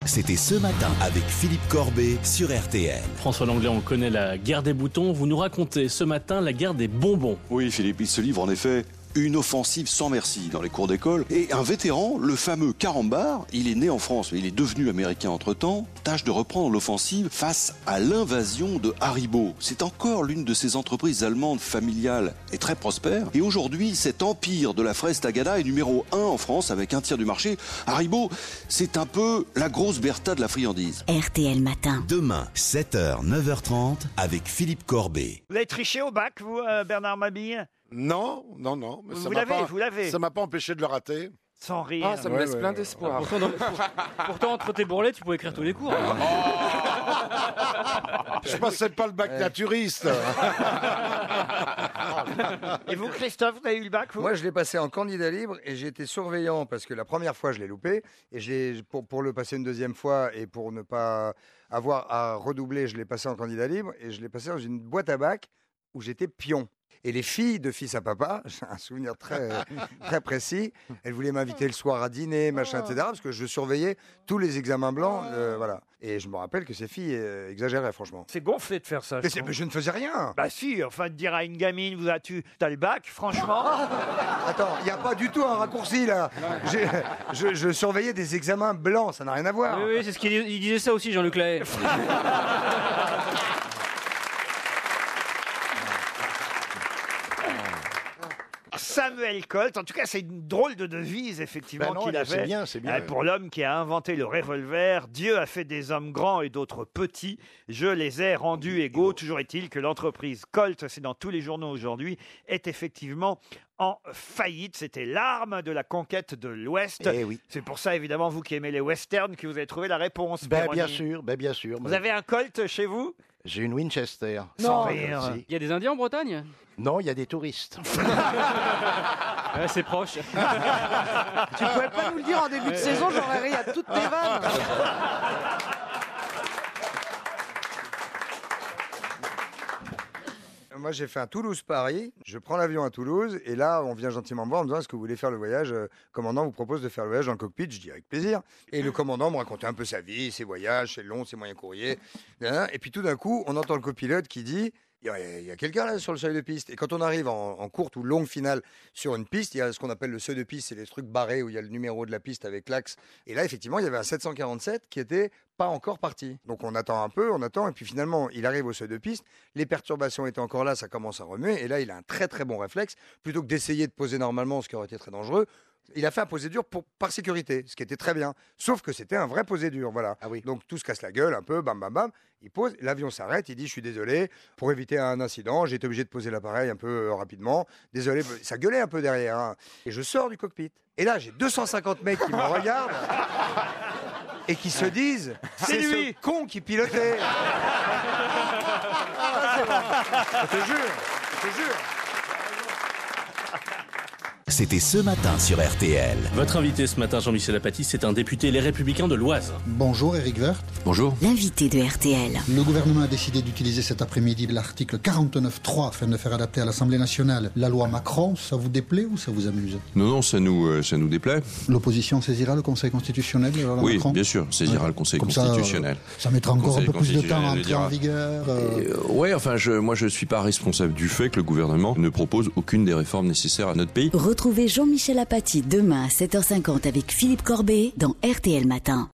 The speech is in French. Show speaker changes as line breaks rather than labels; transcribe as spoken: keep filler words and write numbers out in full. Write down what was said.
C'était ce matin avec Philippe Corbet sur R T L.
François Langlais, on connaît la guerre des boutons. Vous nous racontez ce matin la guerre des bonbons.
Oui, Philippe, il se livre en effet une offensive sans merci dans les cours d'école. Et un vétéran, le fameux Carambar, il est né en France, mais il est devenu américain entre-temps, tâche de reprendre l'offensive face à l'invasion de Haribo. C'est encore l'une de ces entreprises allemandes familiales et très prospères. Et aujourd'hui, cet empire de la fraise Tagada est numéro un en France avec un tiers du marché. Haribo, c'est un peu la grosse Bertha de la friandise.
R T L Matin. Demain, sept heures, neuf heures trente avec Philippe Corbet.
Vous avez triché au bac, vous, euh, Bernard Mabille?
Non, non, non. Mais
Vous
ça
l'avez,
m'a pas,
vous l'avez.
Ça m'a pas empêché de le rater.
Sans rire.
Ah, ça me
Ouais,
laisse
ouais,
plein
ouais.
d'espoir.
Pourtant, dans- pour- pourtant, entre tes bourrelets, tu pouvais écrire tous les cours.
Je passais pas le bac naturiste.
Et vous, Christophe, vous avez eu le bac, vous?
Moi, je l'ai passé en candidat libre et j'ai été surveillant parce que la première fois, je l'ai loupé. Et j'ai, pour, pour le passer une deuxième fois et pour ne pas avoir à redoubler, je l'ai passé en candidat libre et je l'ai passé dans une boîte à bac où j'étais pion. Et les filles de fils à papa, j'ai un souvenir très, très précis, elles voulaient m'inviter le soir à dîner, machin, et cetera, parce que je surveillais tous les examens blancs, euh, voilà. Et je me rappelle que ces filles euh, exagéraient, franchement.
C'est gonflé de faire ça.
Mais,
je
c'est-
trouve.
mais je ne faisais rien.
Bah si, enfin, de dire à une gamine, vous as-tu t'as le bac, franchement.
Attends, il n'y a pas du tout un raccourci, là. J'ai- Je, je surveillais des examens blancs, ça n'a rien à voir.
Oui, oui, c'est ce qu'il il disait ça aussi, Jean-Luc Lahaye.
Samuel Colt, en tout cas, c'est une drôle de devise, effectivement,
Ben non,
qu'il
là,
avait.
c'est bien, c'est bien.
Euh, Pour l'homme qui a inventé le revolver, Dieu a fait des hommes grands et d'autres petits. Je les ai rendus égaux. Toujours est-il que l'entreprise Colt, c'est dans tous les journaux aujourd'hui, est effectivement en faillite. C'était l'arme de la conquête de l'Ouest.
Eh oui.
C'est pour ça, évidemment, vous qui aimez les westerns, que vous avez trouvé la réponse.
Ben,
Péroni.
bien sûr, ben, bien sûr.
Vous avez un Colt chez vous?
J'ai une Winchester.
Sans
Euh,
rire.
si.
Il y a des Indiens en Bretagne?
Non, il y a des touristes.
Ouais, c'est proche.
Tu pouvais pas nous le dire en début de saison, j'aurais ri à toutes tes vannes.
Moi, j'ai fait un Toulouse-Paris. Je prends l'avion à Toulouse et là, on vient gentiment me voir en me disant est-ce que vous voulez faire le voyage euh, commandant vous propose de faire le voyage dans le cockpit. Je dis avec plaisir. Et le commandant me racontait un peu sa vie, ses voyages, ses longs, ses moyens courriers. Et puis tout d'un coup, on entend le copilote qui dit il y a, il y a quelqu'un là sur le seuil de piste. Et quand on arrive en, en courte ou longue finale sur une piste, il y a ce qu'on appelle le seuil de piste, c'est les trucs barrés où il y a le numéro de la piste avec l'axe. Et là, effectivement, il y avait un sept cent quarante-sept qui était pas encore parti. Donc on attend un peu, on attend, et puis finalement, il arrive au seuil de piste. Les perturbations étaient encore là, ça commence à remuer. Et là, il a un très très bon réflexe. Plutôt que d'essayer de poser normalement, ce qui aurait été très dangereux, il a fait un posé dur pour, par sécurité, ce qui était très bien. Sauf que c'était un vrai posé dur, voilà.
Ah oui.
Donc tout se casse la gueule un peu, bam bam bam. Il pose, l'avion s'arrête, il dit je suis désolé, pour éviter un incident, j'ai été obligé de poser l'appareil un peu euh, rapidement. Désolé, ça gueulait un peu derrière. hein. Et je sors du cockpit. Et là, j'ai deux cent cinquante mecs qui me regardent et qui se disent c'est
lui.
ce con qui pilotait. Ah, c'est vrai. Je te jure, je te jure.
C'était ce matin sur R T L.
Votre invité ce matin, Jean-Michel Apathy, c'est un député Les Républicains de l'Oise.
Bonjour Éric Woerth.
Bonjour.
L'invité de R T L.
Le gouvernement a décidé d'utiliser cet après-midi l'article quarante-neuf trois afin de faire adapter à l'Assemblée nationale la loi Macron. Ça vous déplaît ou ça vous amuse?
Non, non, ça nous, euh, ça nous déplaît.
L'opposition saisira le Conseil constitutionnel de la loi
Oui,
Macron?
bien sûr, saisira
Ouais.
le Conseil
Comme ça,
constitutionnel.
euh, Ça, mettra encore
Conseil
un peu plus de temps à
constitutionnel
entrer en
dira-
vigueur. euh,
Euh, ouais, enfin, je, moi, je suis pas responsable du fait que le gouvernement ne propose aucune des réformes nécessaires à notre pays.
Retrouvez Jean-Michel Apathy demain à sept heures cinquante avec Philippe Corbet dans R T L Matin.